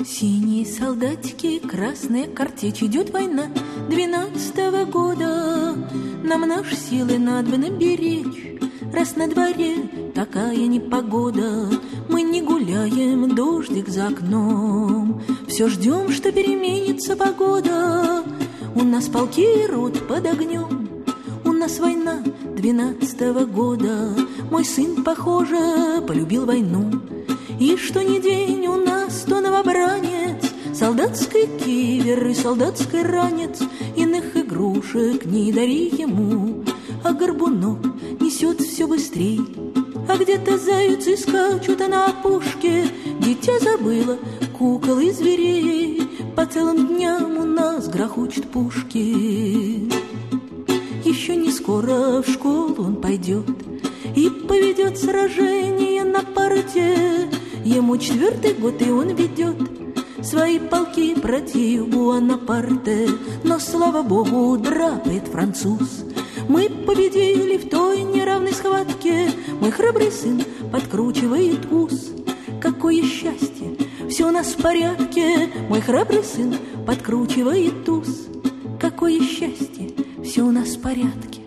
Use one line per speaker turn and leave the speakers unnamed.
Синие солдатики, красная картечь, идет война 12-го года. Нам наши силы надобно беречь, раз на дворе такая непогода. Мы не гуляем, дождик за окном, все ждем, что переменится погода. У нас полки и рот под огнем, у нас война 12-го года. Мой сын, похоже, полюбил войну, и что ни день у нас то новобранец, солдатский кивер и солдатский ранец. Иных игрушек не дари ему, а горбунок несет все быстрей. А где-то зайцы скачут, а на опушке дитя забыло кукол и зверей. По целым дням у нас грохочут пушки. Еще не скоро в школу он пойдет и поведет сражение на парте. Ему 4-й год, и он ведет свои полки против Буанапарте. Но, слава богу, драпает француз. Мы победили в той неравной схватке. Мой храбрый сын подкручивает ус. Какое счастье, все у нас в порядке. Мой храбрый сын подкручивает ус. Какое счастье, все у нас в порядке.